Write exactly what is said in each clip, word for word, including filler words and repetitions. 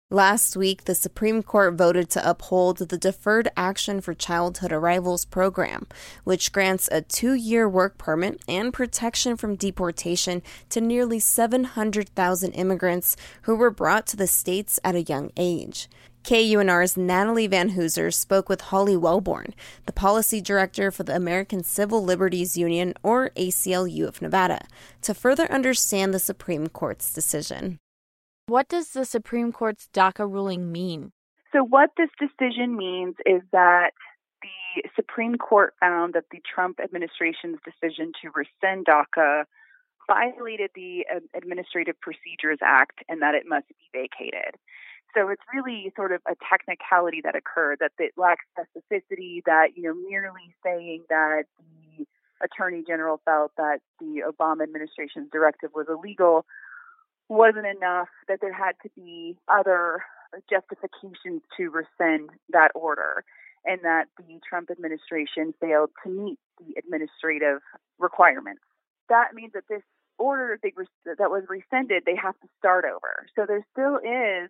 Last week, the Supreme Court voted to uphold the Deferred Action for Childhood Arrivals program, which grants a two-year work permit and protection from deportation to nearly seven hundred thousand immigrants who were brought to the states at a young age. K U N R's Natalie Van Hooser spoke with Holly Wellborn, the policy director for the American Civil Liberties Union, or A C L U of Nevada, to further understand the Supreme Court's decision. What does the Supreme Court's DACA ruling mean? So what this decision means is that the Supreme Court found that the Trump administration's decision to rescind DACA violated the Administrative Procedures Act and that it must be vacated. So it's really sort of a technicality that occurred, that it lacks specificity, that, you know, merely saying that the Attorney General felt that the Obama administration's directive was illegal wasn't enough, that there had to be other justifications to rescind that order, and that the Trump administration failed to meet the administrative requirements. That means that this order that was rescinded, they have to start over. So there still is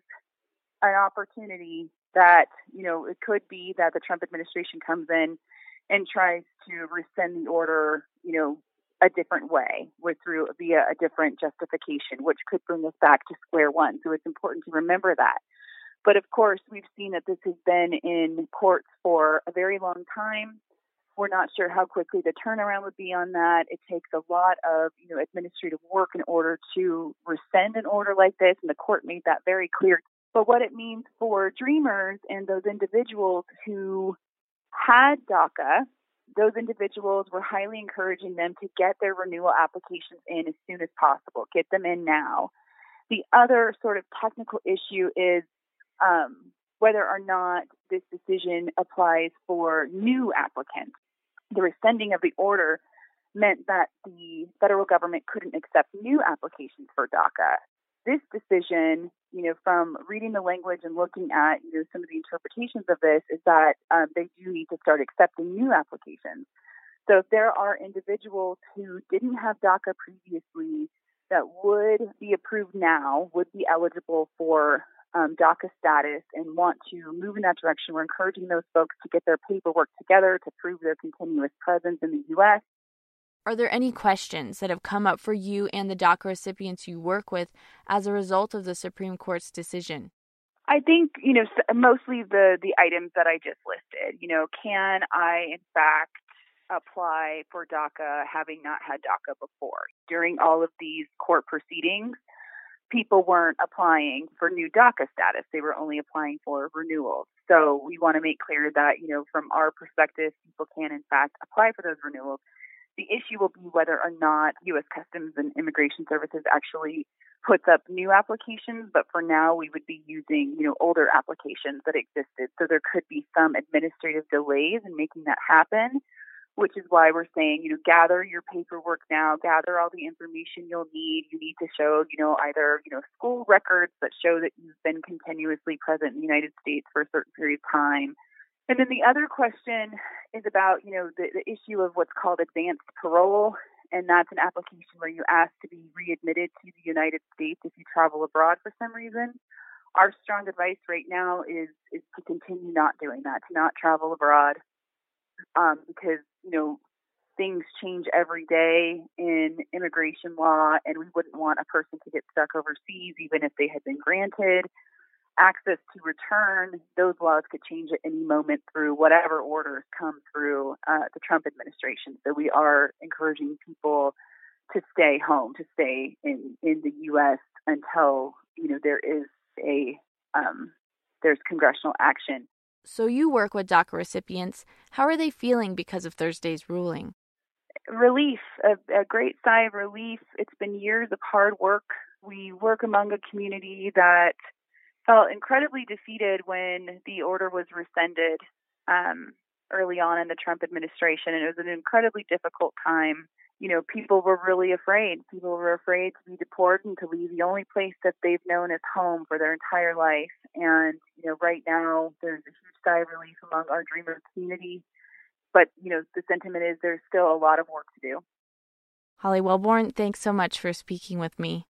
an opportunity that, you know, it could be that the Trump administration comes in and tries to rescind the order, you know, a different way, with through via a different justification, which could bring us back to square one. So it's important to remember that. But of course, we've seen that this has been in courts for a very long time. We're not sure how quickly the turnaround would be on that. It takes a lot of, you know, administrative work in order to rescind an order like this, and the court made that very clear. But what it means for Dreamers and those individuals who had DACA, those individuals were highly encouraging them to get their renewal applications in as soon as possible, get them in now. The other sort of technical issue is um, whether or not this decision applies for new applicants. The rescinding of the order meant that the federal government couldn't accept new applications for DACA. This decision, you know, from reading the language and looking at, you know, some of the interpretations of this, is that um, they do need to start accepting new applications. So if there are individuals who didn't have DACA previously that would be approved now, would be eligible for um, DACA status and want to move in that direction, we're encouraging those folks to get their paperwork together to prove their continuous presence in the U S. Are there any questions that have come up for you and the DACA recipients you work with as a result of the Supreme Court's decision? I think, you know, mostly the, the items that I just listed. You know, can I, in fact, apply for DACA having not had DACA before? During all of these court proceedings, people weren't applying for new DACA status. They were only applying for renewals. So we want to make clear that, you know, from our perspective, people can, in fact, apply for those renewals. The issue will be whether or not U S Customs and Immigration Services actually puts up new applications, but for now we would be using, you know, older applications that existed. So there could be some administrative delays in making that happen, which is why we're saying, you know, gather your paperwork now, gather all the information you'll need. You need to show, you know, either, you know, school records that show that you've been continuously present in the United States for a certain period of time. And then the other question is about, you know, the, the issue of what's called advanced parole, and that's an application where you ask to be readmitted to the United States if you travel abroad for some reason. Our strong advice right now is is to continue not doing that, to not travel abroad, um, because, you know, things change every day in immigration law, and we wouldn't want a person to get stuck overseas even if they had been granted access to return. Those laws could change at any moment through whatever orders come through uh, the Trump administration. So we are encouraging people to stay home, to stay in, in the U S until, you know, there is a um, there's congressional action. So you work with DACA recipients. How are they feeling because of Thursday's ruling? Relief, a, a great sigh of relief. It's been years of hard work. We work among a community that felt incredibly defeated when the order was rescinded um, early on in the Trump administration. And it was an incredibly difficult time. You know, people were really afraid. People were afraid to be deported and to leave the only place that they've known as home for their entire life. And, you know, right now there's a huge sigh of relief among our Dreamer community. But, you know, the sentiment is there's still a lot of work to do. Holly Wellborn, thanks so much for speaking with me.